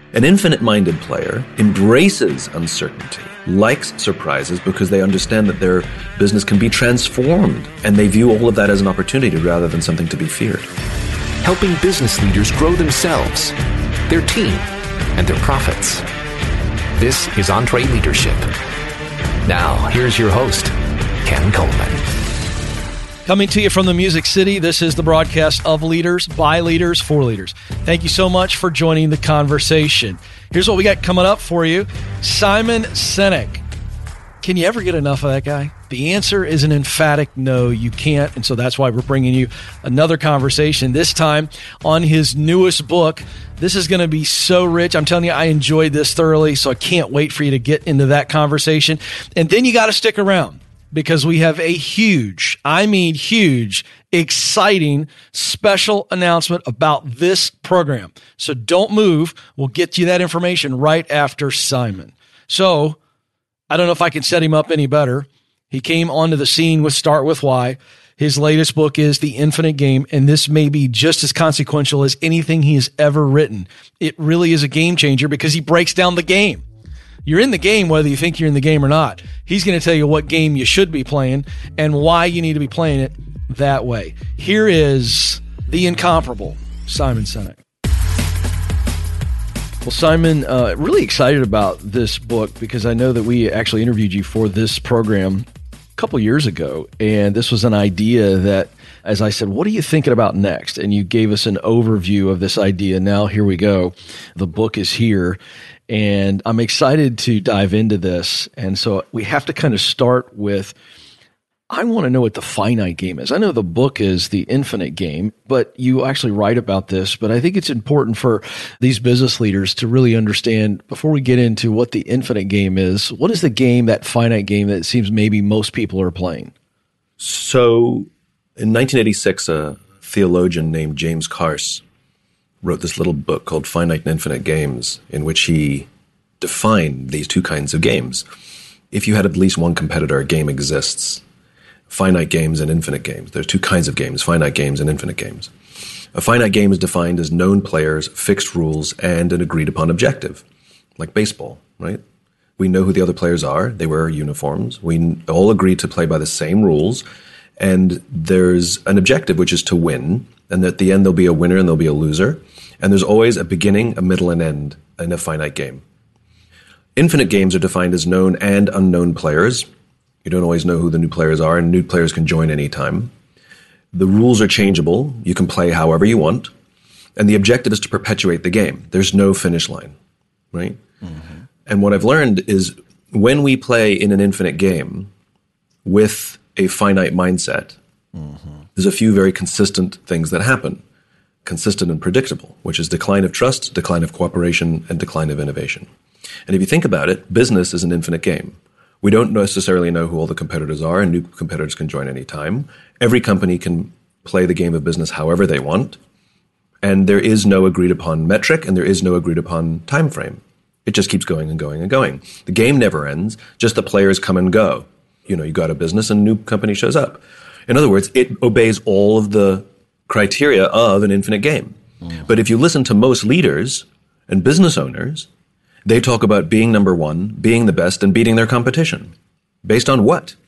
An infinite-minded player embraces uncertainty, likes surprises because they understand that their business can be transformed, and they view all of that as an opportunity rather than something to be feared. Helping business leaders grow themselves, their team, and their profits. This is EntreLeadership. Now, here's your host, Ken Coleman. Coming to you from the Music City, this is the broadcast of Leaders, by Leaders, for Leaders. Thank you so much for joining the conversation. Here's what we got coming up for you. Simon Sinek. Can you ever get enough of that guy? The answer is an emphatic no, you can't. And so that's why we're bringing you another conversation, this time on his newest book. This is going to be so rich. I'm telling you, I enjoyed this thoroughly, so I can't wait for you to get into that conversation. And then you got to stick around, because we have a huge, exciting special announcement about this program. So don't move. We'll get you that information right after Simon. So I don't know if I can set him up any better. He came onto the scene with Start With Why. His latest book is The Infinite Game, and this may be just as consequential as anything he has ever written. It really is a game changer because he breaks down the game. You're in the game whether you think you're in the game or not. He's going to tell you what game you should be playing and why you need to be playing it that way. Here is the incomparable Simon Sinek. Well, Simon, really excited about this book because I know that we actually interviewed you for this program a couple years ago, and this was an idea that, as I said, what are you thinking about next? And you gave us an overview of this idea. Now, here we go. The book is here. And I'm excited to dive into this. And so we have to kind of start with, I want to know what the finite game is. I know the book is The Infinite Game, but you actually write about this. But I think it's important for these business leaders to really understand, before we get into what the infinite game is, what is the game, that finite game that it seems maybe most people are playing? So in 1986, a theologian named James Carse wrote this little book called Finite and Infinite Games, in which he defined these two kinds of games. If you had at least one competitor, a game exists. Finite games and infinite games. There's two kinds of games, finite games and infinite games. A finite game is defined as known players, fixed rules, and an agreed upon objective, like baseball, right? We know who the other players are. They wear uniforms. We all agree to play by the same rules. And there's an objective, which is to win. And at the end, there'll be a winner and there'll be a loser. And there's always a beginning, a middle, and end in a finite game. Infinite games are defined as known and unknown players. You don't always know who the new players are, and new players can join anytime. The rules are changeable. You can play however you want. And the objective is to perpetuate the game. There's no finish line, right? Mm-hmm. And what I've learned is when we play in an infinite game with a finite mindset, there's a few very consistent things that happen. Consistent and predictable, which is decline of trust, decline of cooperation, and decline of innovation. And if you think about it, business is an infinite game. We don't necessarily know who all the competitors are, and new competitors can join any time. Every company can play the game of business however they want, and there is no agreed upon metric, and there is no agreed upon time frame. It just keeps going and going and going. The game never ends, just the players come and go. You know, you got a business and a new company shows up. In other words, it obeys all of the criteria of an infinite game. But if you listen to most leaders and business owners, they talk about being number one, being the best, and beating their competition. Based on what?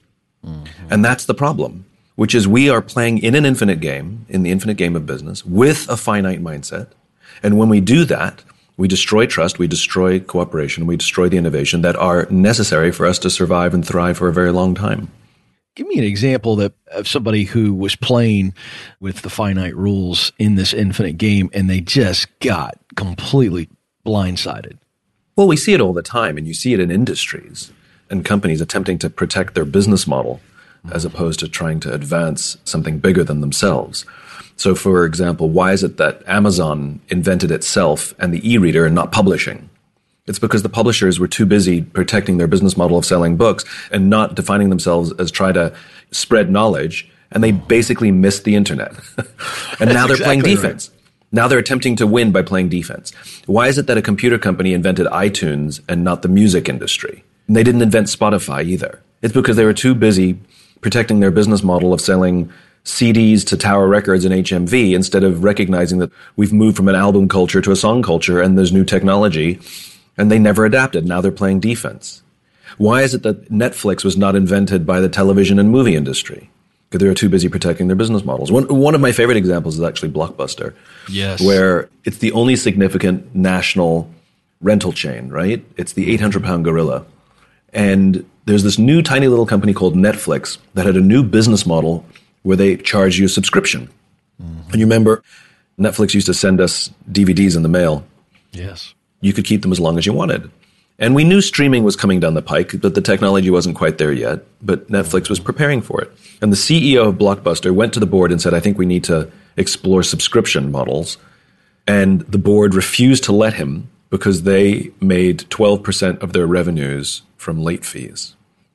And that's the problem, which is we are playing in an infinite game, in the infinite game of business, with a finite mindset. And when we do that, we destroy trust, we destroy cooperation, we destroy the innovation that are necessary for us to survive and thrive for a very long time. Give me an example of somebody who was playing with the finite rules in this infinite game and they just got completely blindsided. Well, we see it all the time, and you see it in industries and companies attempting to protect their business model as opposed to trying to advance something bigger than themselves. So, for example, why is it that Amazon invented itself and the e-reader and not publishing? It's because the publishers were too busy protecting their business model of selling books and not defining themselves as try to spread knowledge, and they basically missed the internet. And now they're playing defense. Right. Now they're attempting to win by playing defense. Why is it that a computer company invented iTunes and not the music industry? And they didn't invent Spotify either. It's because they were too busy protecting their business model of selling CDs to Tower Records and HMV instead of recognizing that we've moved from an album culture to a song culture and there's new technology, and they never adapted. Now they're playing defense. Why is it that Netflix was not invented by the television and movie industry? Because they were too busy protecting their business models. One of my favorite examples is actually Blockbuster. Yes. Where it's the only significant national rental chain, right? It's the 800-pound gorilla. And there's this new tiny little company called Netflix that had a new business model where they charge you a subscription. Mm-hmm. And you remember, Netflix used to send us DVDs in the mail. Yes. You could keep them as long as you wanted. And we knew streaming was coming down the pike, but the technology wasn't quite there yet. But Netflix was preparing for it. And the CEO of Blockbuster went to the board and said, I think we need to explore subscription models. And the board refused to let him because they made 12% of their revenues from late fees.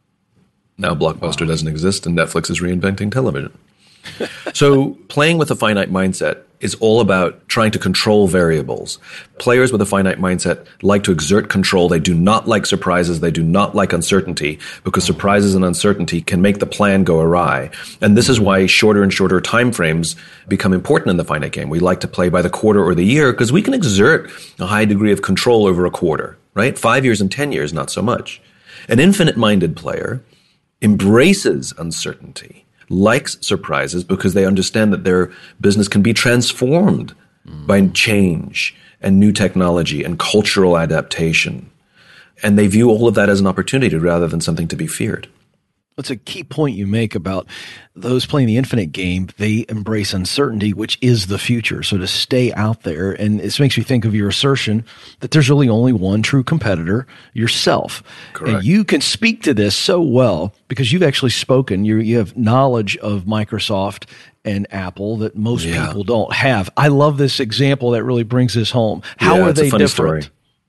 Now Blockbuster doesn't exist and Netflix is reinventing television. So playing with a finite mindset is all about trying to control variables. Players with a finite mindset like to exert control. They do not like surprises. They do not like uncertainty because surprises and uncertainty can make the plan go awry. And this is why shorter and shorter time frames become important in the finite game. We like to play by the quarter or the year because we can exert a high degree of control over a quarter, right? 5 years and 10 years, not so much. An infinite-minded player embraces uncertainty, likes surprises because they understand that their business can be transformed by change and new technology and cultural adaptation. And they view all of that as an opportunity rather than something to be feared. It's a key point you make about those playing the infinite game. They embrace uncertainty, which is the future. So to stay out there, and this makes me think of your assertion that there's really only one true competitor, yourself. Correct. And you can speak to this so well because you've actually spoken. You have knowledge of Microsoft and Apple that most people don't have. I love this example that really brings this home. How are they different? Story.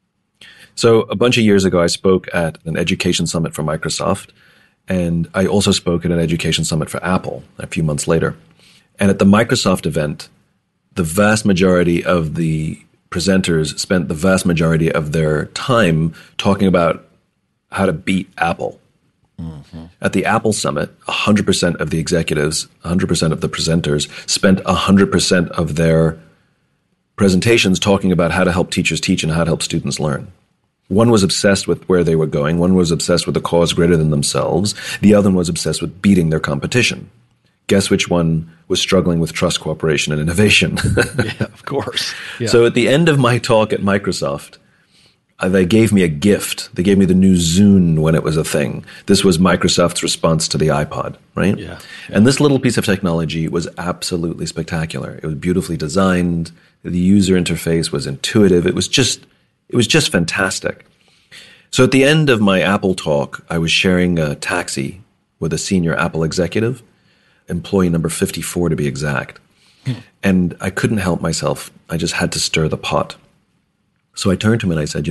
So a bunch of years ago, I spoke at an education summit for Microsoft. And I also spoke at an education summit for Apple a few months later. And at the Microsoft event, the vast majority of the presenters spent the vast majority of their time talking about how to beat Apple. Mm-hmm. At the Apple summit, 100% of the executives, 100% of the presenters spent 100% of their presentations talking about how to help teachers teach and how to help students learn. One was obsessed with where they were going. One was obsessed with a cause greater than themselves. The other one was obsessed with beating their competition. Guess which one was struggling with trust, cooperation, and innovation? Yeah, of course. Yeah. So at the end of my talk at Microsoft, they gave me a gift. They gave me the new Zune when it was a thing. This was Microsoft's response to the iPod, right? Yeah. And this little piece of technology was absolutely spectacular. It was beautifully designed. The user interface was intuitive. It was just fantastic. So at the end of my Apple talk, I was sharing a taxi with a senior Apple executive, employee number 54 to be exact. And I couldn't help myself. I just had to stir the pot. So I turned to him and I said,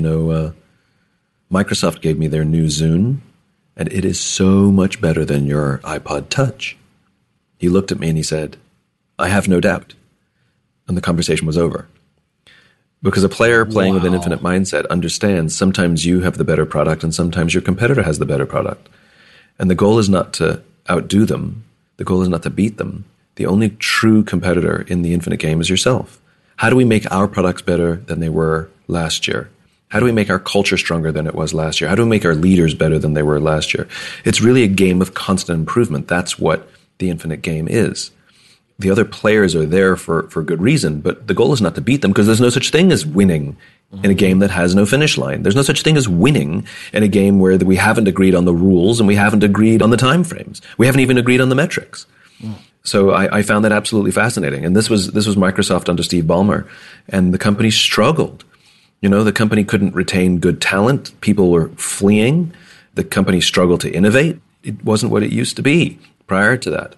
Microsoft gave me their new Zune, and it is so much better than your iPod Touch. He looked at me and he said, I have no doubt. And the conversation was over. Because a player playing with an infinite mindset understands sometimes you have the better product and sometimes your competitor has the better product. And the goal is not to outdo them. The goal is not to beat them. The only true competitor in the infinite game is yourself. How do we make our products better than they were last year? How do we make our culture stronger than it was last year? How do we make our leaders better than they were last year? It's really a game of constant improvement. That's what the infinite game is. The other players are there for good reason, but the goal is not to beat them because there's no such thing as winning in a game that has no finish line. There's no such thing as winning in a game where we haven't agreed on the rules and we haven't agreed on the time frames. We haven't even agreed on the metrics. So I found that absolutely fascinating. And this was Microsoft under Steve Ballmer, and the company struggled. The company couldn't retain good talent. People were fleeing. The company struggled to innovate. It wasn't what it used to be prior to that.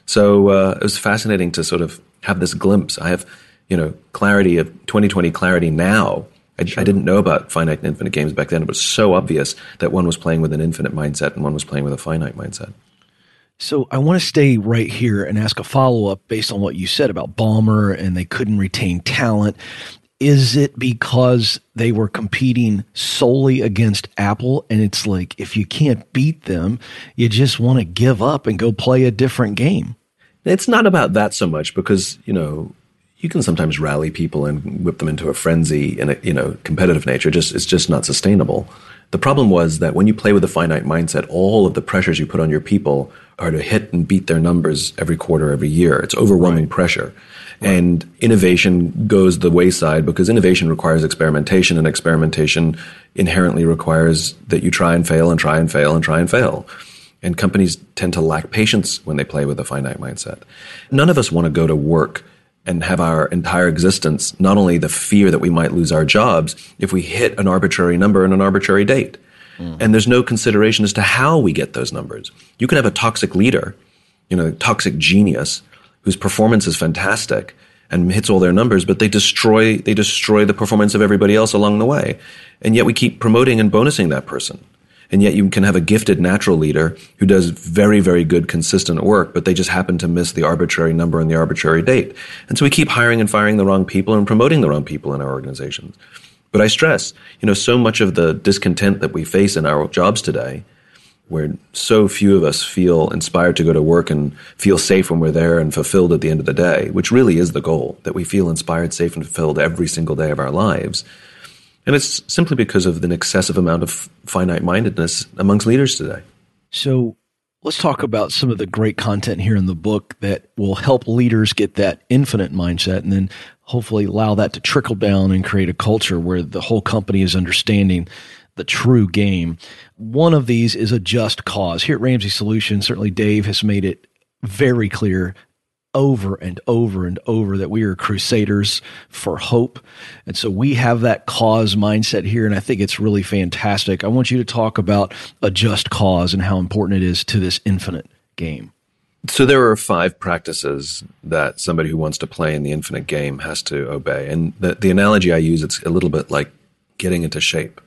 So it was fascinating to sort of have this glimpse. I have, clarity of 2020 clarity now. I didn't know about finite and infinite games back then. It was so obvious that one was playing with an infinite mindset and one was playing with a finite mindset. So I want to stay right here and ask a follow-up based on what you said about Ballmer and they couldn't retain talent. Is it because they were competing solely against Apple and it's like if you can't beat them, you just want to give up and go play a different game? It's not about that so much because, you can sometimes rally people and whip them into a frenzy in a, competitive nature. It's just not sustainable. The problem was that when you play with a finite mindset, all of the pressures you put on your people are to hit and beat their numbers every quarter, every year. It's overwhelming pressure. And innovation goes the wayside because innovation requires experimentation, and experimentation inherently requires that you try and fail and try and fail and try and fail. And companies tend to lack patience when they play with a finite mindset. None of us want to go to work and have our entire existence, not only the fear that we might lose our jobs if we hit an arbitrary number and an arbitrary date. And there's no consideration as to how we get those numbers. You can have a toxic leader, toxic genius, whose performance is fantastic and hits all their numbers, but they destroy the performance of everybody else along the way. And yet we keep promoting and bonusing that person. And yet you can have a gifted natural leader who does very, very good, consistent work, but they just happen to miss the arbitrary number and the arbitrary date. And so we keep hiring and firing the wrong people and promoting the wrong people in our organizations. But I stress, so much of the discontent that we face in our jobs today, where so few of us feel inspired to go to work and feel safe when we're there and fulfilled at the end of the day, which really is the goal, that we feel inspired, safe, and fulfilled every single day of our lives. And it's simply because of an excessive amount of finite-mindedness amongst leaders today. So let's talk about some of the great content here in the book that will help leaders get that infinite mindset and then hopefully allow that to trickle down and create a culture where the whole company is understanding the true game. One of these is a just cause. Here at Ramsey Solutions, certainly Dave has made it very clear over and over and over that we are crusaders for hope. And so we have that cause mindset here, and I think it's really fantastic. I want you to talk about a just cause and how important it is to this infinite game. So there are 5 practices that somebody who wants to play in the infinite game has to obey. And the analogy I use, it's a little bit like getting into shape.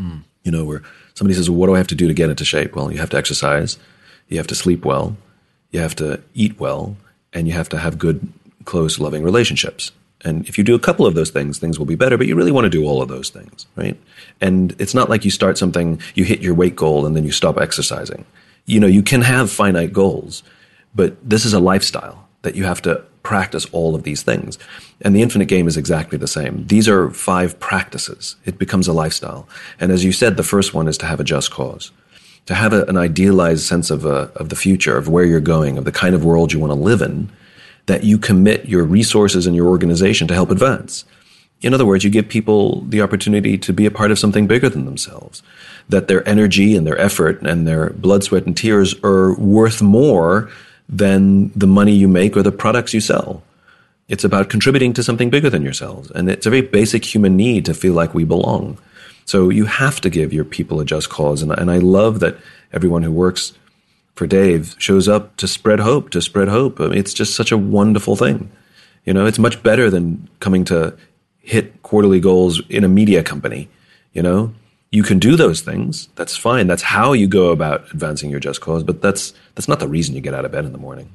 Where somebody says, well, what do I have to do to get into shape? Well, you have to exercise, you have to sleep well, you have to eat well, and you have to have good, close, loving relationships. And if you do a couple of those things, things will be better, but you really want to do all of those things, right? And it's not like you start something, you hit your weight goal, and then you stop exercising. You can have finite goals, but this is a lifestyle that you have to practice all of these things. And the infinite game is exactly the same. These are 5 practices. It becomes a lifestyle. And as you said, the first one is to have a just cause. To have an idealized sense of the future, of where you're going, of the kind of world you want to live in, that you commit your resources and your organization to help advance. In other words, you give people the opportunity to be a part of something bigger than themselves, that their energy and their effort and their blood, sweat, and tears are worth more than the money you make or the products you sell. It's about contributing to something bigger than yourselves. And it's a very basic human need to feel like we belong. So you have to give your people a just cause. And I love that everyone who works for Dave shows up to spread hope, I mean, it's just such a wonderful thing. It's much better than coming to hit quarterly goals in a media company. You can do those things. That's fine. That's how you go about advancing your just cause. But that's not the reason you get out of bed in the morning.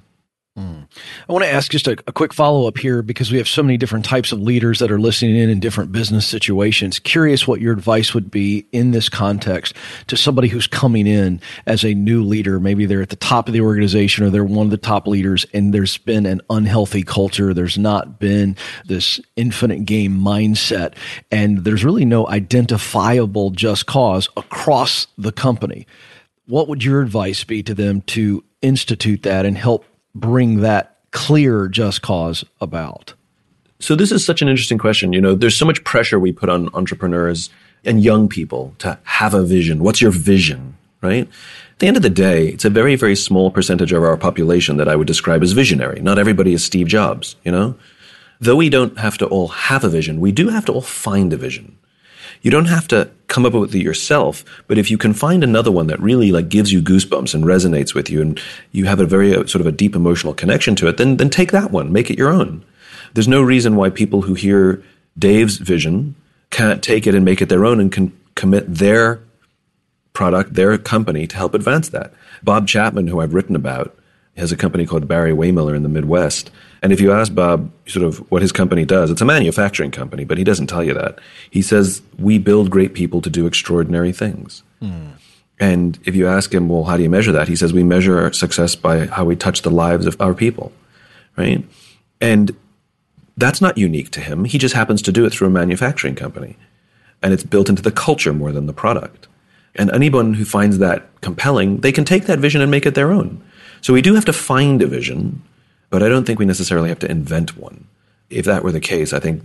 I want to ask just a quick follow-up here because we have so many different types of leaders that are listening in different business situations. Curious what your advice would be in this context to somebody who's coming in as a new leader. Maybe they're at the top of the organization or they're one of the top leaders and there's been an unhealthy culture. There's not been this infinite game mindset and there's really no identifiable just cause across the company. What would your advice be to them to institute that and help bring that clear just cause about? So this is such an interesting question. There's so much pressure we put on entrepreneurs and young people to have a vision. What's your vision, right? At the end of the day, it's a very, very small percentage of our population that I would describe as visionary. Not everybody is Steve Jobs, Though we don't have to all have a vision, we do have to all find a vision. You don't have to come up with it yourself, but if you can find another one that really gives you goosebumps and resonates with you and you have a very sort of a deep emotional connection to it, then take that one, make it your own. There's no reason why people who hear Dave's vision can't take it and make it their own and can commit their product, their company to help advance that. Bob Chapman, who I've written about, has a company called Barry Waymiller in the Midwest. And if you ask Bob sort of what his company does, it's a manufacturing company, but he doesn't tell you that. He says, we build great people to do extraordinary things. And if you ask him, well, how do you measure that? He says, we measure our success by how we touch the lives of our people. right? And that's not unique to him. He just happens to do it through a manufacturing company. And it's built into the culture more than the product. And anyone who finds that compelling, they can take that vision and make it their own. So we do have to find a vision, but I don't think we necessarily have to invent one. If that were the case, I think,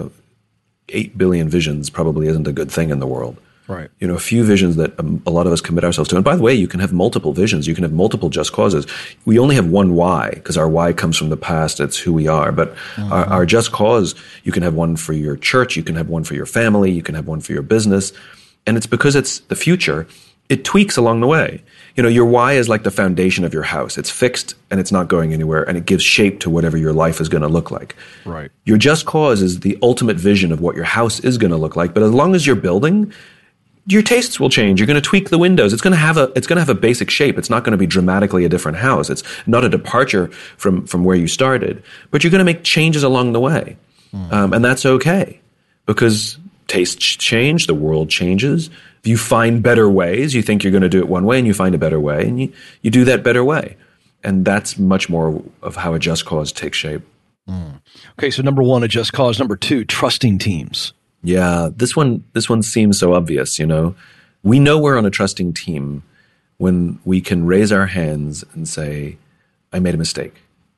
8 billion visions probably isn't a good thing in the world. Right. A few visions that a lot of us commit ourselves to. And by the way, you can have multiple visions. You can have multiple just causes. We only have one why, because our why comes from the past. It's who we are. But our just cause, you can have one for your church. You can have one for your family. You can have one for your business. And it's because it's the future. It tweaks along the way. Your why is like the foundation of your house. It's fixed and it's not going anywhere, and it gives shape to whatever your life is going to look like. Right. Your just cause is the ultimate vision of what your house is going to look like. But as long as you're building, your tastes will change. You're going to tweak the windows. It's going to have a basic shape. It's not going to be dramatically a different house. It's not a departure from where you started, but you're going to make changes along the way. And that's okay, because tastes change, the world changes. If you find better ways, you think you're going to do it one way and you find a better way, and you do that better way. And that's much more of how a just cause takes shape. Okay, so number one, a just cause. Number two, trusting teams. Yeah, this one seems so obvious, We know we're on a trusting team when we can raise our hands and say, I made a mistake,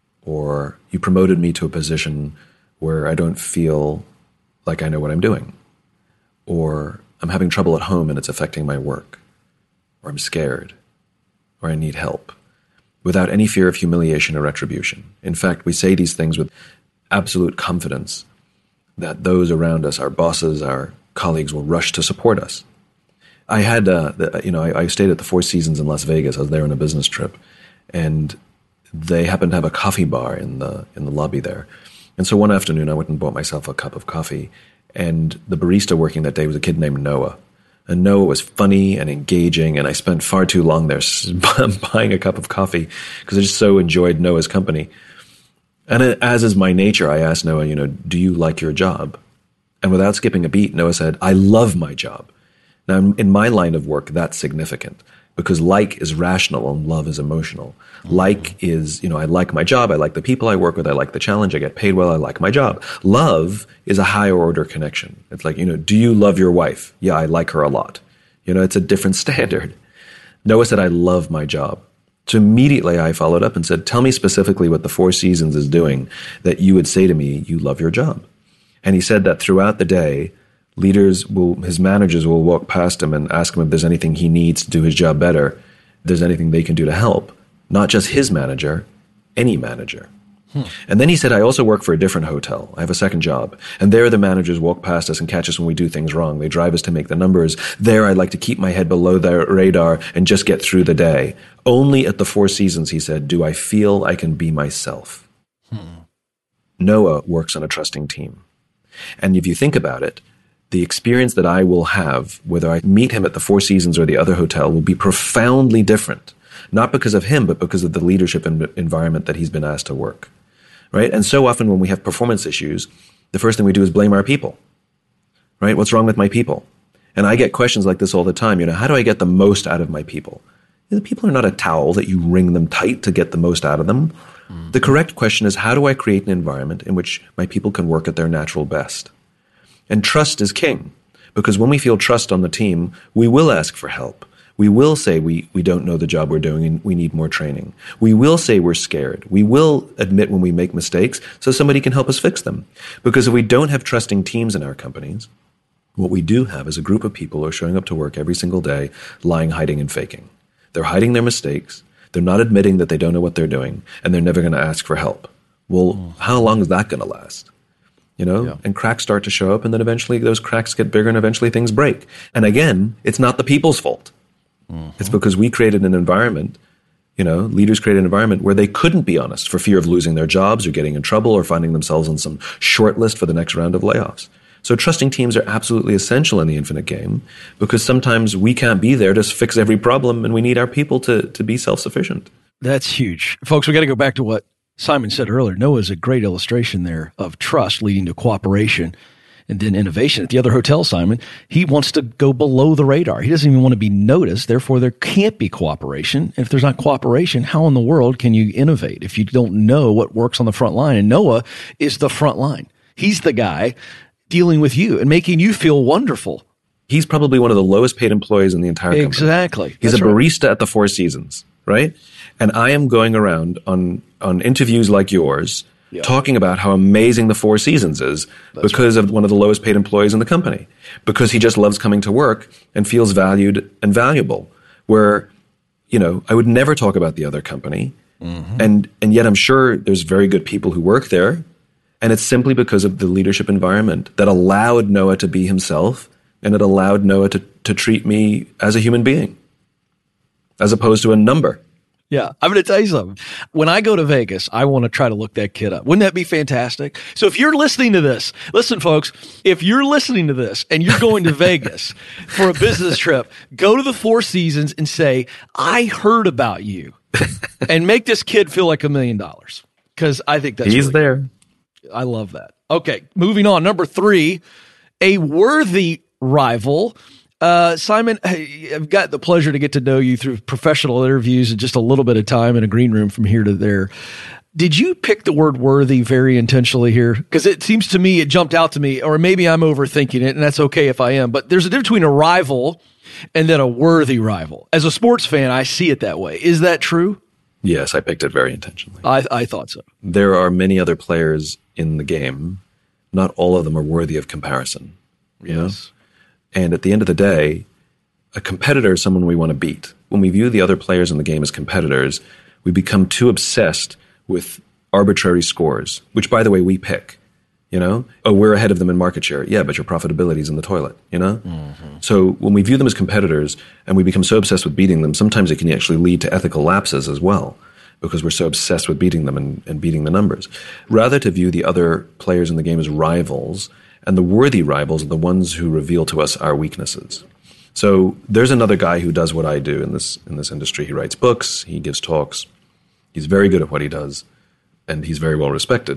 or you promoted me to a position where I don't feel like I know what I'm doing, or I'm having trouble at home and it's affecting my work, or I'm scared, or I need help, without any fear of humiliation or retribution. In fact, we say these things with absolute confidence that those around us, our bosses, our colleagues, will rush to support us. I had, I stayed at the Four Seasons in Las Vegas. I was there on a business trip, and they happened to have a coffee bar in the lobby there. And so one afternoon, I went and bought myself a cup of coffee, and the barista working that day was a kid named Noah. And Noah was funny and engaging, and I spent far too long there buying a cup of coffee because I just so enjoyed Noah's company. And as is my nature, I asked Noah, do you like your job? And without skipping a beat, Noah said, I love my job. Now, in my line of work, that's significant because like is rational and love is emotional. Like is, I like my job. I like the people I work with. I like the challenge. I get paid well. I like my job. Love is a higher order connection. It's like, do you love your wife? Yeah, I like her a lot. It's a different standard. Noah said, I love my job. So immediately I followed up and said, tell me specifically what the Four Seasons is doing that you would say to me, you love your job. And he said that throughout the day, his managers will walk past him and ask him if there's anything he needs to do his job better, if there's anything they can do to help. Not just his manager, any manager. And then he said, I also work for a different hotel. I have a second job. And there the managers walk past us and catch us when we do things wrong. They drive us to make the numbers. There I like to keep my head below the radar and just get through the day. Only at the Four Seasons, he said, do I feel I can be myself. Noah works on a trusting team. And if you think about it, the experience that I will have, whether I meet him at the Four Seasons or the other hotel, will be profoundly different. Not because of him, but because of the leadership environment that he's been asked to work. Right? And so often when we have performance issues, the first thing we do is blame our people. Right? What's wrong with my people? And I get questions like this all the time. How do I get the most out of my people? The people are not a towel that you wring them tight to get the most out of them. The correct question is, how do I create an environment in which my people can work at their natural best? And trust is king, because when we feel trust on the team, we will ask for help. We will say we don't know the job we're doing and we need more training. We will say we're scared. We will admit when we make mistakes so somebody can help us fix them. Because if we don't have trusting teams in our companies, what we do have is a group of people who are showing up to work every single day, lying, hiding, and faking. They're hiding their mistakes. They're not admitting that they don't know what they're doing, and they're never going to ask for help. Well, how long is that going to last? And cracks start to show up, and then eventually those cracks get bigger, and eventually things break. And again, it's not the people's fault. It's because we created an environment, leaders created an environment where they couldn't be honest for fear of losing their jobs or getting in trouble or finding themselves on some short list for the next round of layoffs. So trusting teams are absolutely essential in the infinite game because sometimes we can't be there to fix every problem and we need our people to be self-sufficient. That's huge. Folks, we got to go back to what Simon said earlier. Noah is a great illustration there of trust leading to cooperation. And then innovation at the other hotel, Simon, he wants to go below the radar. He doesn't even want to be noticed. Therefore, there can't be cooperation. If there's not cooperation, how in the world can you innovate if you don't know what works on the front line? And Noah is the front line. He's the guy dealing with you and making you feel wonderful. He's probably one of the lowest paid employees in the entire company. Exactly. He's a barista at the Four Seasons, right? And I am going around on interviews like yours, talking about how amazing the Four Seasons is because of one of the lowest paid employees in the company, because he just loves coming to work and feels valued and valuable, where, I would never talk about the other company. And yet I'm sure there's very good people who work there. And it's simply because of the leadership environment that allowed Noah to be himself, and it allowed Noah to treat me as a human being, as opposed to a number. Yeah, I'm going to tell you something. When I go to Vegas, I want to try to look that kid up. Wouldn't that be fantastic? So if you're listening to this, listen, folks, if you're listening to this and you're going to Vegas for a business trip, go to the Four Seasons and say, I heard about you, and make this kid feel like $1 million, because I think that's He's there. Good. I love that. Okay, moving on. Number 3, a worthy rival. Simon, I've got the pleasure to get to know you through professional interviews and just a little bit of time in a green room from here to there. Did you pick the word worthy very intentionally here? Because it seems to me, it jumped out to me, or maybe I'm overthinking it, and that's okay if I am, but there's a difference between a rival and then a worthy rival. As a sports fan, I see it that way. Is that true? Yes, I picked it very intentionally. I thought so. There are many other players in the game. Not all of them are worthy of comparison. Yes. And at the end of the day, a competitor is someone we want to beat. When we view the other players in the game as competitors, we become too obsessed with arbitrary scores, which, by the way, we pick. Oh, we're ahead of them in market share. Yeah, but your profitability is in the toilet, So when we view them as competitors and we become so obsessed with beating them, sometimes it can actually lead to ethical lapses as well, because we're so obsessed with beating them and beating the numbers. Rather to view the other players in the game as rivals, and the worthy rivals are the ones who reveal to us our weaknesses. So there's another guy who does what I do in this industry. He writes books, he gives talks, he's very good at what he does, and he's very well respected.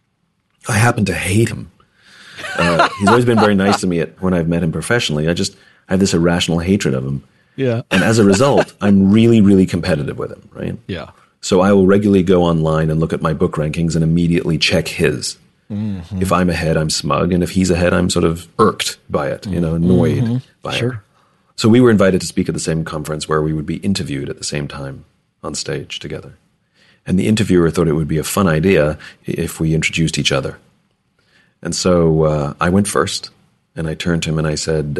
I happen to hate him. He's always been very nice to me when I've met him professionally. I have this irrational hatred of him. Yeah. And as a result, I'm really, really competitive with him, right? Yeah. So I will regularly go online and look at my book rankings and immediately check his. Mm-hmm. If I'm ahead, I'm smug. And if he's ahead, I'm sort of irked by it, annoyed by it. So we were invited to speak at the same conference where we would be interviewed at the same time on stage together. And the interviewer thought it would be a fun idea if we introduced each other. And so I went first, and I turned to him and I said,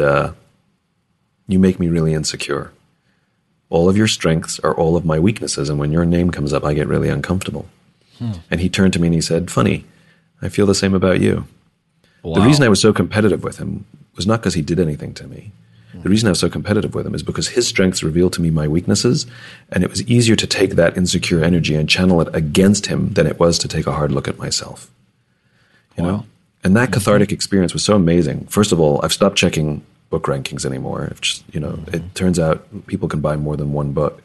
you make me really insecure. All of your strengths are all of my weaknesses, and when your name comes up, I get really uncomfortable. And he turned to me and he said, funny, I feel the same about you. Wow. The reason I was so competitive with him was not because he did anything to me. The reason I was so competitive with him is because his strengths revealed to me my weaknesses, and it was easier to take that insecure energy and channel it against him than it was to take a hard look at myself. You know? And that cathartic experience was so amazing. First of all, I've stopped checking book rankings anymore. It turns out people can buy more than one book.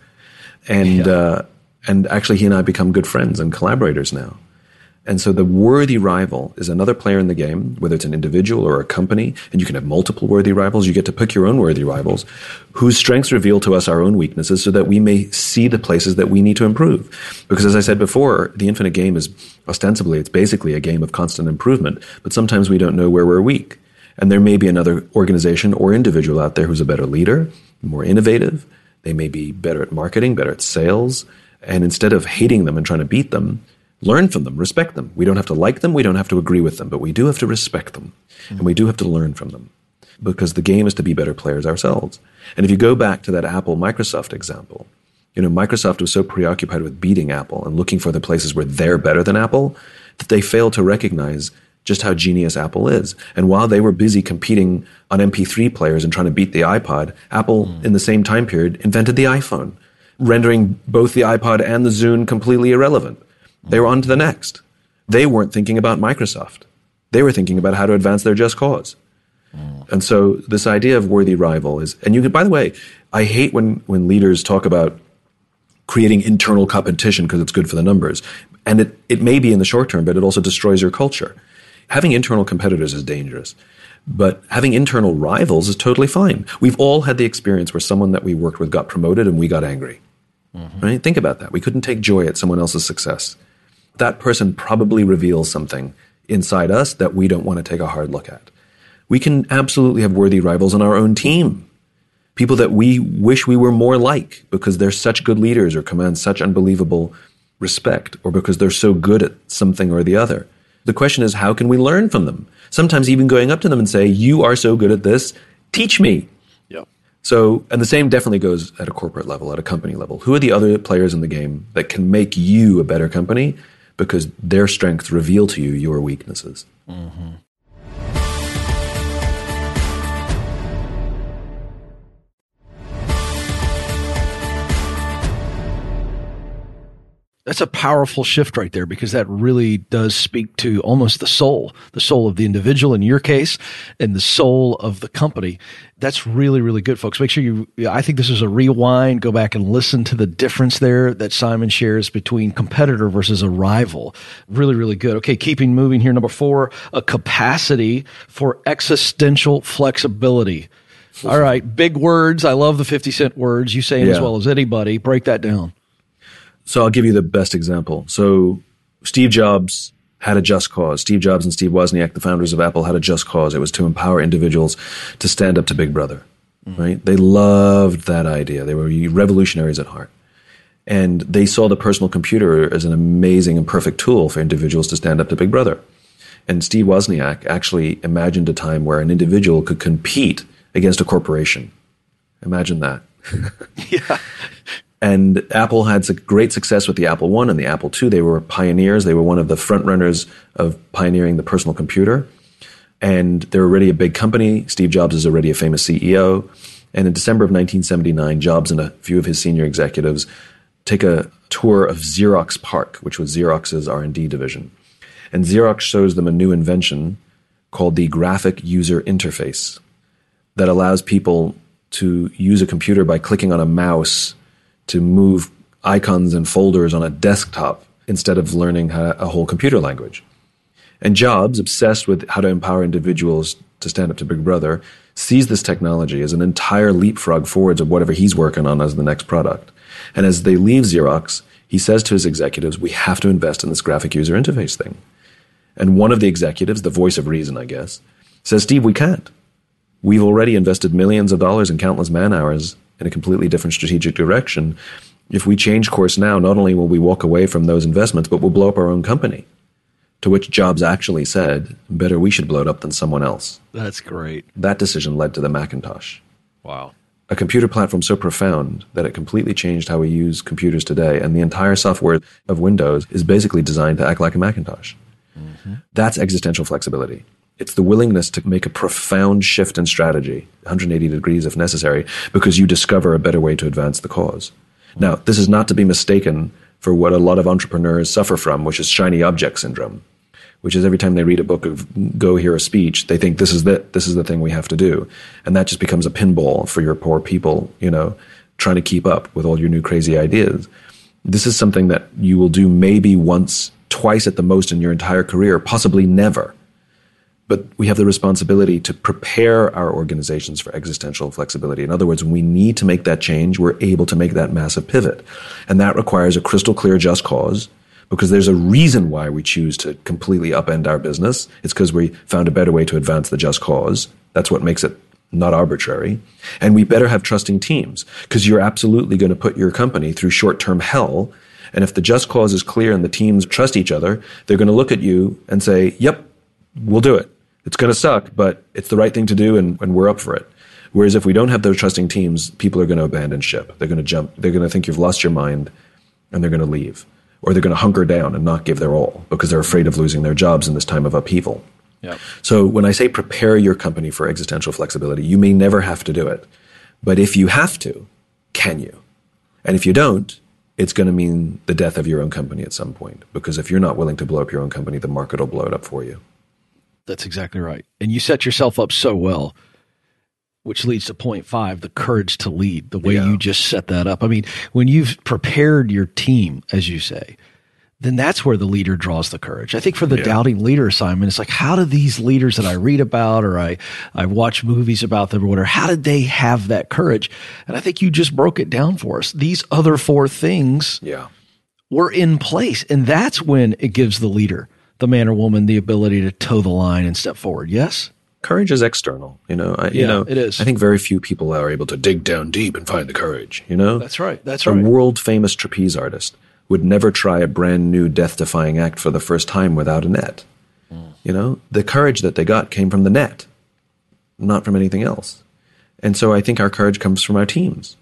And actually he and I become good friends and collaborators now. And so the worthy rival is another player in the game, whether it's an individual or a company, and you can have multiple worthy rivals. You get to pick your own worthy rivals whose strengths reveal to us our own weaknesses so that we may see the places that we need to improve. Because as I said before, the infinite game is ostensibly, it's basically a game of constant improvement, but sometimes we don't know where we're weak. And there may be another organization or individual out there who's a better leader, more innovative. They may be better at marketing, better at sales. And instead of hating them and trying to beat them, learn from them, respect them. We don't have to like them, we don't have to agree with them, but we do have to respect them. And we do have to learn from them. Because the game is to be better players ourselves. And if you go back to that Apple-Microsoft example, Microsoft was so preoccupied with beating Apple and looking for the places where they're better than Apple that they failed to recognize just how genius Apple is. And while they were busy competing on MP3 players and trying to beat the iPod, Apple, in the same time period, invented the iPhone, rendering both the iPod and the Zune completely irrelevant. They were on to the next. They weren't thinking about Microsoft. They were thinking about how to advance their just cause. And so this idea of worthy rival is, and you could, by the way, I hate when leaders talk about creating internal competition because it's good for the numbers. And it may be in the short term, but it also destroys your culture. Having internal competitors is dangerous, but having internal rivals is totally fine. We've all had the experience where someone that we worked with got promoted and we got angry. Right? Think about that. We couldn't take joy at someone else's success. That person probably reveals something inside us that we don't want to take a hard look at. We can absolutely have worthy rivals on our own team. People that we wish we were more like because they're such good leaders or command such unbelievable respect, or because they're so good at something or the other. The question is, how can we learn from them? Sometimes even going up to them and say, you are so good at this, teach me. Yep. So, and the same definitely goes at a corporate level, at a company level. Who are the other players in the game that can make you a better company because their strengths reveal to you your weaknesses? Mm-hmm. That's a powerful shift right there, because that really does speak to almost the soul of the individual in your case, and the soul of the company. That's really, really good, folks. Make sure I think this is a rewind, go back and listen to the difference there that Simon shares between competitor versus a rival. Really, really good. Okay, keeping moving here. Number 4, a capacity for existential flexibility. All right, big words. I love the 50-cent words. You say it as well as anybody. Break that down. So I'll give you the best example. So Steve Jobs had a just cause. Steve Jobs and Steve Wozniak, the founders of Apple, had a just cause. It was to empower individuals to stand up to Big Brother, right? They loved that idea. They were revolutionaries at heart. And they saw the personal computer as an amazing and perfect tool for individuals to stand up to Big Brother. And Steve Wozniak actually imagined a time where an individual could compete against a corporation. Imagine that. Yeah. And Apple had great success with the Apple I and the Apple II. They were pioneers. They were one of the front runners of pioneering the personal computer. And they're already a big company. Steve Jobs is already a famous CEO. And in December of 1979, Jobs and a few of his senior executives take a tour of Xerox PARC, which was Xerox's R&D division. And Xerox shows them a new invention called the graphic user interface that allows people to use a computer by clicking on a mouse to move icons and folders on a desktop instead of learning a whole computer language. And Jobs, obsessed with how to empower individuals to stand up to Big Brother, sees this technology as an entire leapfrog forwards of whatever he's working on as the next product. And as they leave Xerox, he says to his executives, we have to invest in this graphic user interface thing. And one of the executives, the voice of reason, I guess, says, Steve, we can't. We've already invested millions of dollars and countless man hours in a completely different strategic direction. If we change course now, not only will we walk away from those investments, but we'll blow up our own company. To which Jobs actually said, better we should blow it up than someone else. That's great. That decision led to the Macintosh. Wow. A computer platform so profound that it completely changed how we use computers today. And the entire software of Windows is basically designed to act like a Macintosh. Mm-hmm. That's existential flexibility. It's the willingness to make a profound shift in strategy, 180 degrees if necessary, because you discover a better way to advance the cause. Now, this is not to be mistaken for what a lot of entrepreneurs suffer from, which is shiny object syndrome, which is every time they read a book of go hear a speech, they think this is the thing we have to do. And that just becomes a pinball for your poor people, trying to keep up with all your new crazy ideas. This is something that you will do maybe once, twice at the most in your entire career, possibly never. But we have the responsibility to prepare our organizations for existential flexibility. In other words, when we need to make that change, we're able to make that massive pivot. And that requires a crystal clear just cause, because there's a reason why we choose to completely upend our business. It's because we found a better way to advance the just cause. That's what makes it not arbitrary. And we better have trusting teams, because you're absolutely going to put your company through short-term hell. And if the just cause is clear and the teams trust each other, they're going to look at you and say, yep, we'll do it. It's going to suck, but it's the right thing to do, and we're up for it. Whereas if we don't have those trusting teams, people are going to abandon ship. They're going to jump. They're going to think you've lost your mind, and they're going to leave. Or they're going to hunker down and not give their all because they're afraid of losing their jobs in this time of upheaval. Yep. So when I say prepare your company for existential flexibility, you may never have to do it. But if you have to, can you? And if you don't, it's going to mean the death of your own company at some point. Because if you're not willing to blow up your own company, the market will blow it up for you. That's exactly right. And you set yourself up so well, which leads to point 5, the courage to lead, the way you just set that up. I mean, when you've prepared your team, as you say, then that's where the leader draws the courage. I think for the doubting leader assignment, it's like, how do these leaders that I read about or I watch movies about them or whatever, how did they have that courage? And I think you just broke it down for us. These other four things were in place. And that's when it gives the leader, the man or woman, the ability to toe the line and step forward. Yes? Courage is external, it is. I think very few people are able to dig down deep and find the courage, That's right. That's right. A world famous trapeze artist would never try a brand new death-defying act for the first time without a net. The courage that they got came from the net, not from anything else. And so I think our courage comes from our teams.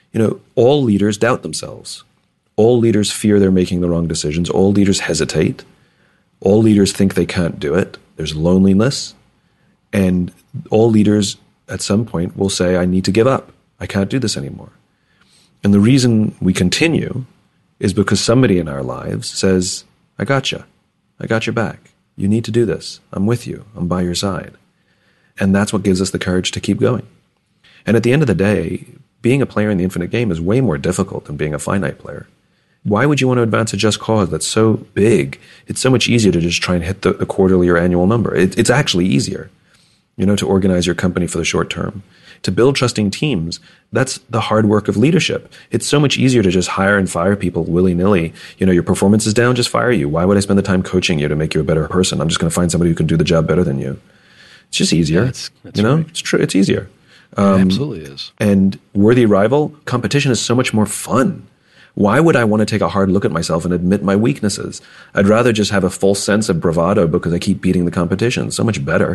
All leaders doubt themselves. All leaders fear they're making the wrong decisions. All leaders hesitate. All leaders think they can't do it. There's loneliness. And all leaders at some point will say, I need to give up. I can't do this anymore. And the reason we continue is because somebody in our lives says, I got you. I got your back. You need to do this. I'm with you. I'm by your side. And that's what gives us the courage to keep going. And at the end of the day, being a player in the infinite game is way more difficult than being a finite player. Why would you want to advance a just cause that's so big? It's so much easier to just try and hit the quarterly or annual number. It's actually easier, to organize your company for the short term. To build trusting teams, that's the hard work of leadership. It's so much easier to just hire and fire people willy-nilly. Your performance is down, just fire you. Why would I spend the time coaching you to make you a better person? I'm just going to find somebody who can do the job better than you. It's just easier. That's right. It's true. It's easier. It absolutely is. And worthy rival, competition is so much more fun. Why would I want to take a hard look at myself and admit my weaknesses? I'd rather just have a false sense of bravado because I keep beating the competition. So much better.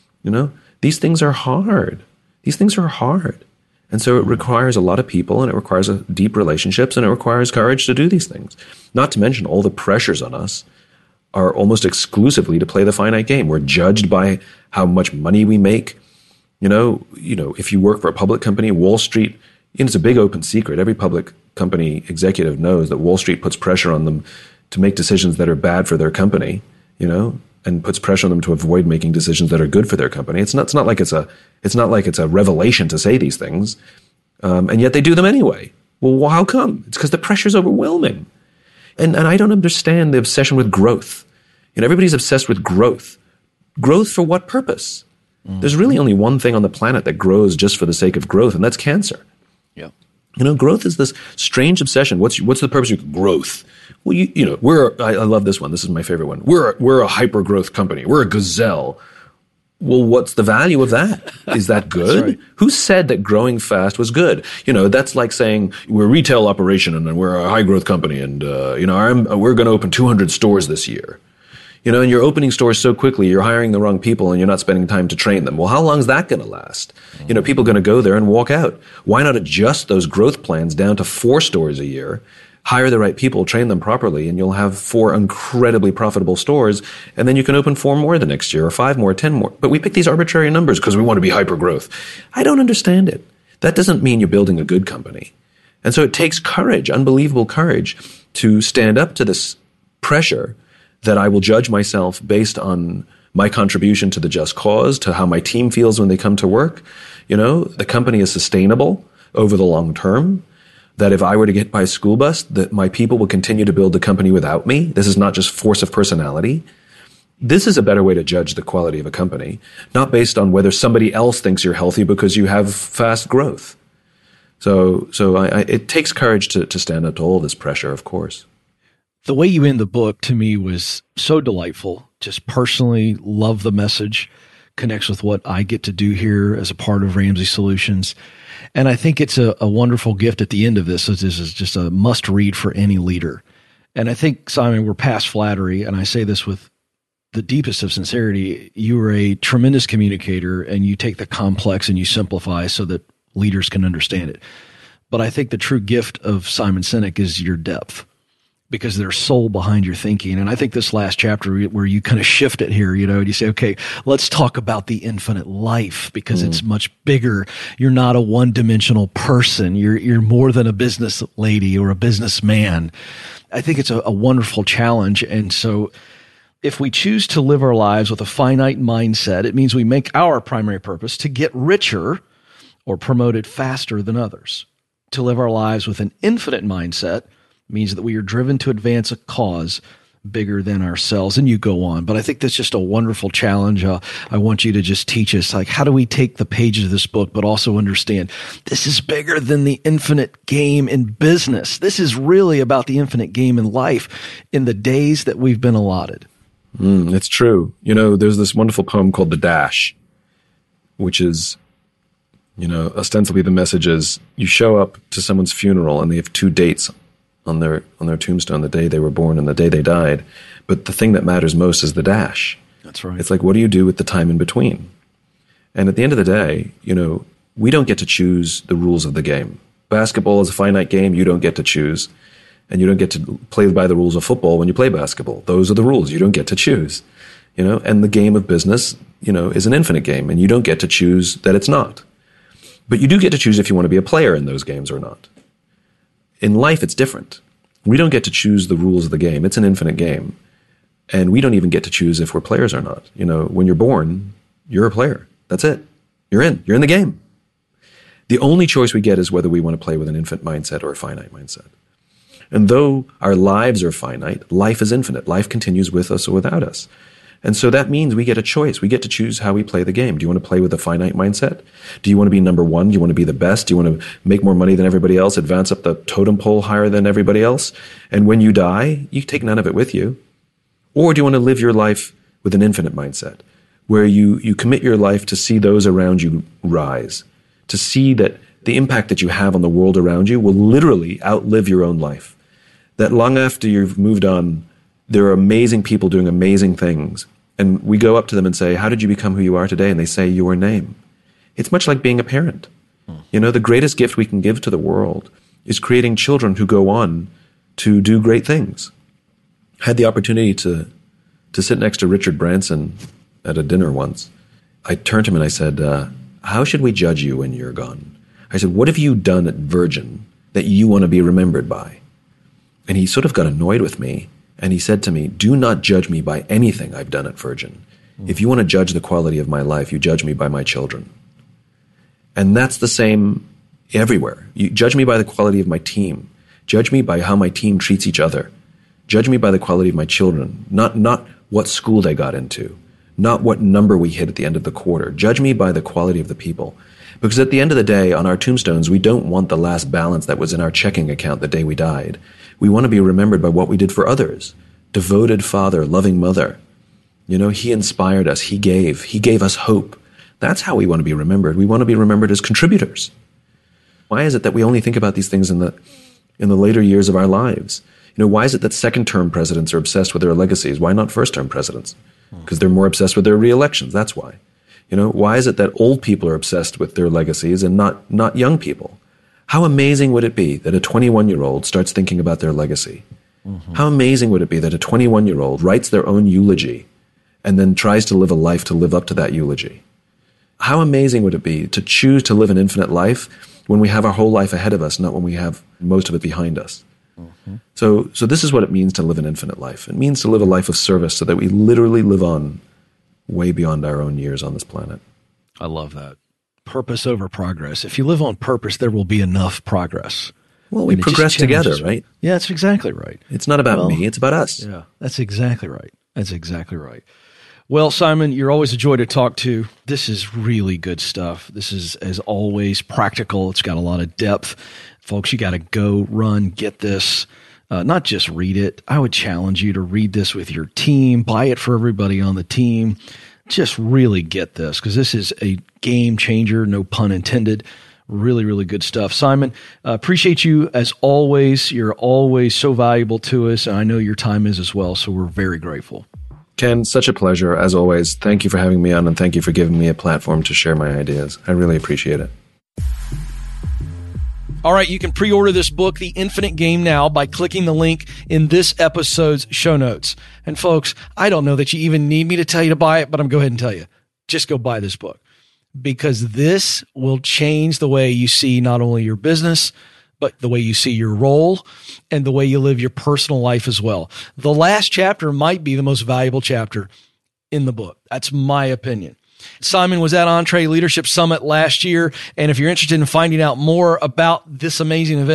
These things are hard. These things are hard. And so it requires a lot of people, and it requires deep relationships, and it requires courage to do these things. Not to mention all the pressures on us are almost exclusively to play the finite game. We're judged by how much money we make. If you work for a public company, Wall Street, it's a big open secret. Every public company executive knows that Wall Street puts pressure on them to make decisions that are bad for their company, and puts pressure on them to avoid making decisions that are good for their company. It's not like it's a revelation to say these things, and yet they do them anyway. Well, how come? It's because the pressure's overwhelming, and I don't understand the obsession with growth. Everybody's obsessed with growth. Growth for what purpose? There's really only one thing on the planet that grows just for the sake of growth, and that's cancer. Yeah. Growth is this strange obsession. What's the purpose of growth? Well, I love this one. This is my favorite one. We're a hyper growth company. We're a gazelle. Well, what's the value of that? Is that good? Right. Who said that growing fast was good? That's like saying we're a retail operation and we're a high growth company and we're going to open 200 stores this year. And you're opening stores so quickly, you're hiring the wrong people and you're not spending time to train them. Well, how long is that going to last? People are going to go there and walk out. Why not adjust those growth plans down to 4 stores a year, hire the right people, train them properly, and you'll have 4 incredibly profitable stores, and then you can open 4 more the next year, or 5 more, 10 more. But we pick these arbitrary numbers because we want to be hyper growth. I don't understand it. That doesn't mean you're building a good company. And so it takes courage, unbelievable courage, to stand up to this pressure that I will judge myself based on my contribution to the just cause, to how my team feels when they come to work. The company is sustainable over the long term, that if I were to get hit by a school bus, that my people will continue to build the company without me. This is not just force of personality. This is a better way to judge the quality of a company, not based on whether somebody else thinks you're healthy because you have fast growth. So it takes courage to stand up to all this pressure, of course. The way you end the book to me was so delightful. Just personally love the message, connects with what I get to do here as a part of Ramsey Solutions. And I think it's a wonderful gift at the end of this. This is just a must read for any leader. And I think, Simon, we're past flattery. And I say this with the deepest of sincerity. You are a tremendous communicator and you take the complex and you simplify so that leaders can understand it. But I think the true gift of Simon Sinek is your depth, because there's soul behind your thinking. And I think this last chapter where you kind of shift it here, and you say, okay, let's talk about the infinite life because it's much bigger. You're not a one-dimensional person. You're more than a business lady or a businessman. I think it's a wonderful challenge. And so if we choose to live our lives with a finite mindset, it means we make our primary purpose to get richer or promoted faster than others. To live our lives with an infinite mindset means that we are driven to advance a cause bigger than ourselves. And you go on. But I think that's just a wonderful challenge. I want you to just teach us, like, how do we take the pages of this book, but also understand this is bigger than the infinite game in business. This is really about the infinite game in life in the days that we've been allotted. It's true. You know, there's this wonderful poem called The Dash, which is, you know, ostensibly the message is you show up to someone's funeral and they have 2 dates on their tombstone, the day they were born and the day they died. But the thing that matters most is the dash. That's right. It's like, what do you do with the time in between? And at the end of the day, you know, we don't get to choose the rules of the game. Basketball is a finite game. You don't get to choose. And you don't get to play by the rules of football when you play basketball. Those are the rules. You don't get to choose. You know, and the game of business, you know, is an infinite game, and you don't get to choose that it's not. But you do get to choose if you want to be a player in those games or not. In life, it's different. We don't get to choose the rules of the game. It's an infinite game. And we don't even get to choose if we're players or not. You know, when you're born, you're a player. That's it. You're in. You're in the game. The only choice we get is whether we want to play with an infinite mindset or a finite mindset. And though our lives are finite, life is infinite. Life continues with us or without us. And so that means we get a choice. We get to choose how we play the game. Do you want to play with a finite mindset? Do you want to be number one? Do you want to be the best? Do you want to make more money than everybody else, advance up the totem pole higher than everybody else? And when you die, you take none of it with you. Or do you want to live your life with an infinite mindset, where you commit your life to see those around you rise, to see that the impact that you have on the world around you will literally outlive your own life? That long after you've moved on, there are amazing people doing amazing things. And we go up to them and say, how did you become who you are today? And they say, your name. It's much like being a parent. You know, the greatest gift we can give to the world is creating children who go on to do great things. I had the opportunity to sit next to Richard Branson at a dinner once. I turned to him and I said, how should we judge you when you're gone? I said, what have you done at Virgin that you want to be remembered by? And he sort of got annoyed with me. And he said to me, do not judge me by anything I've done at Virgin. If you want to judge the quality of my life, you judge me by my children. And that's the same everywhere. You judge me by the quality of my team. Judge me by how my team treats each other. Judge me by the quality of my children, not what school they got into, not what number we hit at the end of the quarter. Judge me by the quality of the people. Because at the end of the day, on our tombstones, we don't want the last balance that was in our checking account the day we died. We want to be remembered by what we did for others. Devoted father, loving mother. You know, he inspired us. He gave us hope. That's how we want to be remembered. We want to be remembered as contributors. Why is it that we only think about these things in the later years of our lives? You know, why is it that second-term presidents are obsessed with their legacies? Why not first-term presidents? Because they're more obsessed with their re-elections. That's why. You know, why is it that old people are obsessed with their legacies and not young people? How amazing would it be that a 21-year-old starts thinking about their legacy? Mm-hmm. How amazing would it be that a 21-year-old writes their own eulogy and then tries to live a life to live up to that eulogy? How amazing would it be to choose to live an infinite life when we have our whole life ahead of us, not when we have most of it behind us? Mm-hmm. So this is what it means to live an infinite life. It means to live a life of service so that we literally live on way beyond our own years on this planet. I love that. Purpose over progress. If you live on purpose, there will be enough progress. Well, we progress together, right? Yeah, that's exactly right. It's not about me, it's about us. Yeah, that's exactly right. That's exactly right. Well, Simon, you're always a joy to talk to. This is really good stuff. This is, as always, practical. It's got a lot of depth. Folks, you got to go, run, get this. Not just read it. I would challenge you to read this with your team, buy it for everybody on the team. Just really get this, because this is a game changer, no pun intended. Really, really good stuff. Simon, appreciate you as always. You're always so valuable to us, and I know your time is as well, so we're very grateful. Ken, such a pleasure, as always. Thank you for having me on, and thank you for giving me a platform to share my ideas. I really appreciate it. All right, you can pre-order this book, The Infinite Game, now by clicking the link in this episode's show notes. And folks, I don't know that you even need me to tell you to buy it, but I'm going to go ahead and tell you. Just go buy this book, because this will change the way you see not only your business, but the way you see your role and the way you live your personal life as well. The last chapter might be the most valuable chapter in the book. That's my opinion. Simon was at EntreLeadership Summit last year, and if you're interested in finding out more about this amazing event,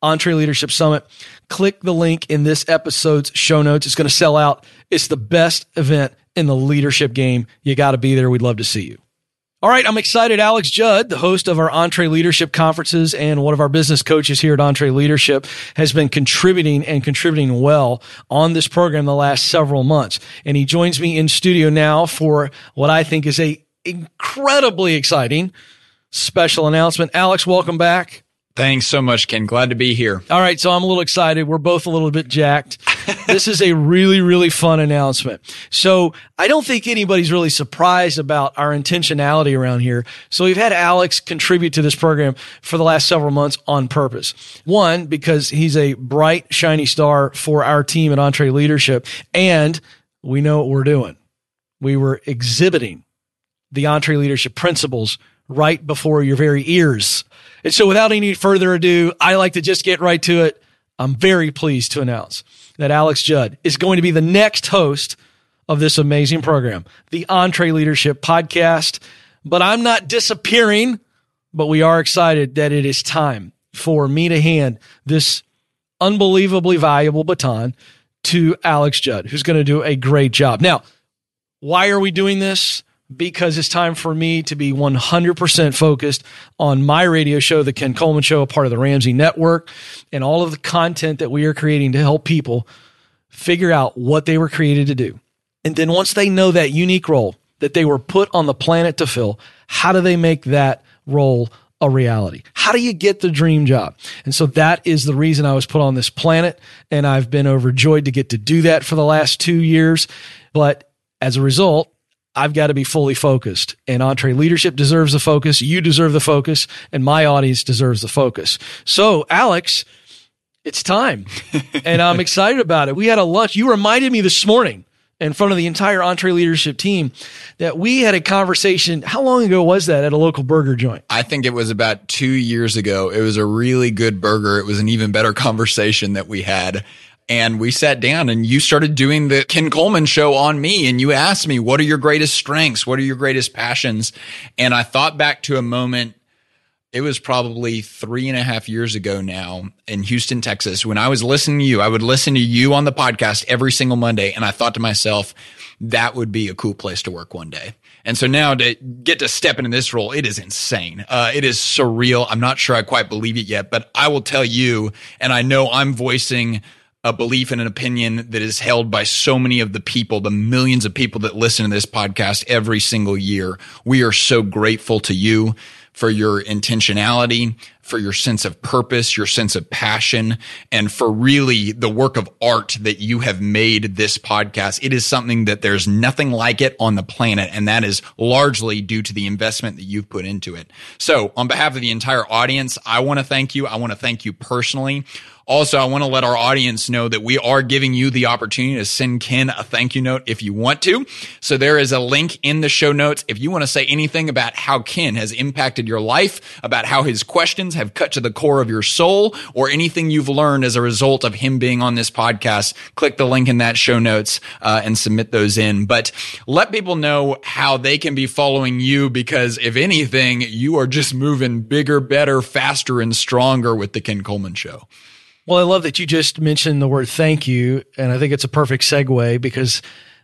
EntreLeadership Summit. Click the link in this episode's show notes. It's going to sell out. It's the best event in the leadership game. You got to be there. We'd love to see you. All right, I'm excited. Alex Judd, the host of our EntreLeadership conferences and one of our business coaches here at EntreLeadership, has been contributing well on this program the last several months. And he joins me in studio now for what I think is a incredibly exciting special announcement. Alex, welcome back. Thanks so much, Ken. Glad to be here. All right, so I'm a little excited. We're both a little bit jacked. This is a really, really fun announcement. So I don't think anybody's really surprised about our intentionality around here. So we've had Alex contribute to this program for the last several months on purpose. One, because he's a bright, shiny star for our team at EntreLeadership, and we know what we're doing. We were exhibiting the EntreLeadership principles right before your very ears. And so without any further ado, I like to just get right to it. I'm very pleased to announce that Alex Judd is going to be the next host of this amazing program, the EntreLeadership Podcast. But I'm not disappearing, but we are excited that it is time for me to hand this unbelievably valuable baton to Alex Judd, who's going to do a great job. Now, why are we doing this? Because it's time for me to be 100% focused on my radio show, The Ken Coleman Show, a part of the Ramsey Network, and all of the content that we are creating to help people figure out what they were created to do. And then once they know that unique role that they were put on the planet to fill, how do they make that role a reality? How do you get the dream job? And so that is the reason I was put on this planet, and I've been overjoyed to get to do that for the last 2 years. But as a result, I've got to be fully focused, and EntreLeadership deserves the focus. You deserve the focus, and my audience deserves the focus. So, Alex, it's time, and I'm excited about it. We had a lunch. You reminded me this morning in front of the entire EntreLeadership team that we had a conversation. How long ago was that at a local burger joint? I think it was about 2 years ago. It was a really good burger. It was an even better conversation that we had. And we sat down and you started doing the Ken Coleman Show on me. And you asked me, what are your greatest strengths? What are your greatest passions? And I thought back to a moment. It was probably 3.5 years ago now in Houston, Texas, when I was listening to you. I would listen to you on the podcast every single Monday. And I thought to myself, that would be a cool place to work one day. And so now to get to step into this role, it is insane. It is surreal. I'm not sure I quite believe it yet, but I will tell you, and I know I'm voicing a belief and an opinion that is held by so many of the people, the millions of people that listen to this podcast every single year. We are so grateful to you for your intentionality, for your sense of purpose, your sense of passion, and for really the work of art that you have made this podcast. It is something that there's nothing like it on the planet, and that is largely due to the investment that you've put into it. So on behalf of the entire audience, I want to thank you. I want to thank you personally. Also, I want to let our audience know that we are giving you the opportunity to send Ken a thank you note if you want to. So there is a link in the show notes. If you want to say anything about how Ken has impacted your life, about how his questions have cut to the core of your soul, or anything you've learned as a result of him being on this podcast, click the link in that show notes and submit those in. But let people know how they can be following you, because if anything, you are just moving bigger, better, faster, and stronger with the Ken Coleman Show. Well, I love that you just mentioned the word thank you, and I think it's a perfect segue because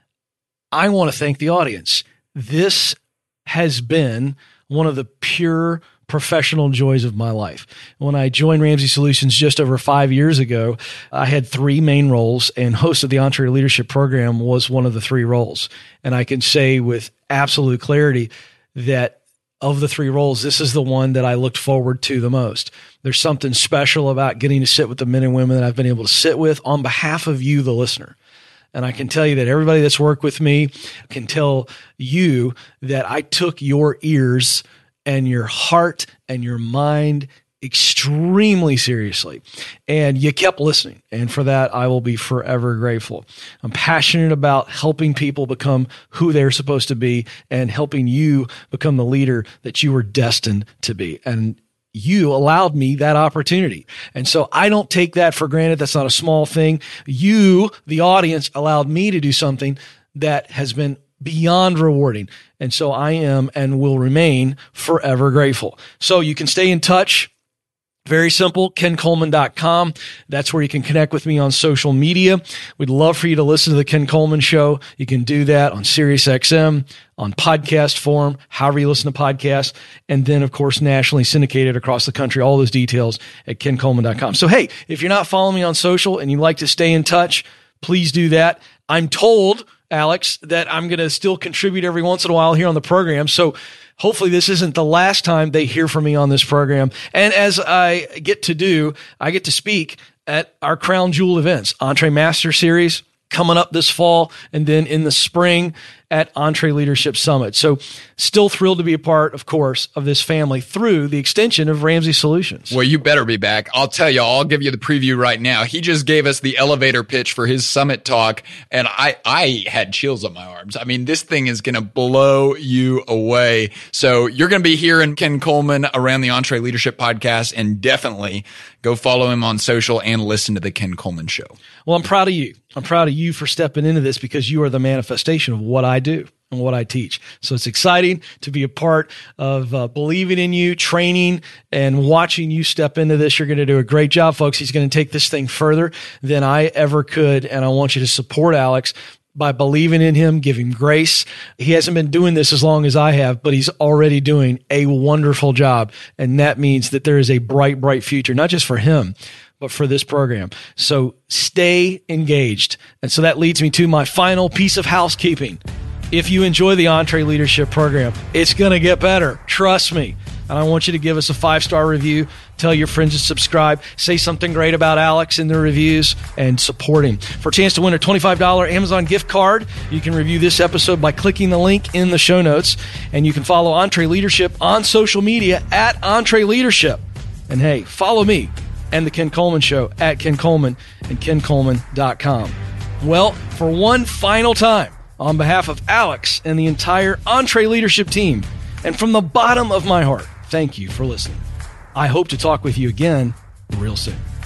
I want to thank the audience. This has been one of the pure professional joys of my life. When I joined Ramsey Solutions just over 5 years ago, I had 3 main roles, and host of the EntreLeadership program was one of the 3 roles. And I can say with absolute clarity that of the 3 roles, this is the one that I looked forward to the most. There's something special about getting to sit with the men and women that I've been able to sit with on behalf of you, the listener. And I can tell you that everybody that's worked with me can tell you that I took your ears and your heart and your mind extremely seriously, and you kept listening. And for that, I will be forever grateful. I'm passionate about helping people become who they're supposed to be and helping you become the leader that you were destined to be. And you allowed me that opportunity. And so I don't take that for granted. That's not a small thing. You, the audience, allowed me to do something that has been beyond rewarding. And so I am and will remain forever grateful. So you can stay in touch Very simple, kencoleman.com. That's where you can connect with me on social media. We'd love for you to listen to The Ken Coleman Show. You can do that on SiriusXM, on podcast form, however you listen to podcasts, and then, of course, nationally syndicated across the country. All those details at kencoleman.com. So, hey, if you're not following me on social and you'd like to stay in touch, please do that. I'm told, Alex, that I'm going to still contribute every once in a while here on the program. So hopefully this isn't the last time they hear from me on this program. And as I get to speak at our Crown Jewel events, Entre Master Series coming up this fall, and then in the spring at Entre Leadership Summit. So still thrilled to be a part, of course, of this family through the extension of Ramsey Solutions. Well, you better be back. I'll tell you, I'll give you the preview right now. He just gave us the elevator pitch for his summit talk, and I had chills on my arms. I mean, this thing is going to blow you away. So you're going to be hearing Ken Coleman around the Entre Leadership Podcast, and definitely go follow him on social and listen to the Ken Coleman Show. Well, I'm proud of you. I'm proud of you for stepping into this, because you are the manifestation of what I do and what I teach. So it's exciting to be a part of believing in you, training, and watching you step into this. You're going to do a great job, folks. He's going to take this thing further than I ever could. And I want you to support Alex by believing in him, give him grace. He hasn't been doing this as long as I have, but he's already doing a wonderful job. And that means that there is a bright, bright future, not just for him, but for this program. So stay engaged. And so that leads me to my final piece of housekeeping. If you enjoy the Entre Leadership Program, it's going to get better. Trust me. And I want you to give us a 5-star review. Tell your friends to subscribe. Say something great about Alex in the reviews, and support him. For a chance to win a $25 Amazon gift card, you can review this episode by clicking the link in the show notes. And you can follow Entre Leadership on social media at Entre Leadership. And hey, follow me and The Ken Coleman Show at Ken Coleman and kencoleman.com. Well, for one final time, on behalf of Alex and the entire Entre Leadership team, and from the bottom of my heart, thank you for listening. I hope to talk with you again real soon.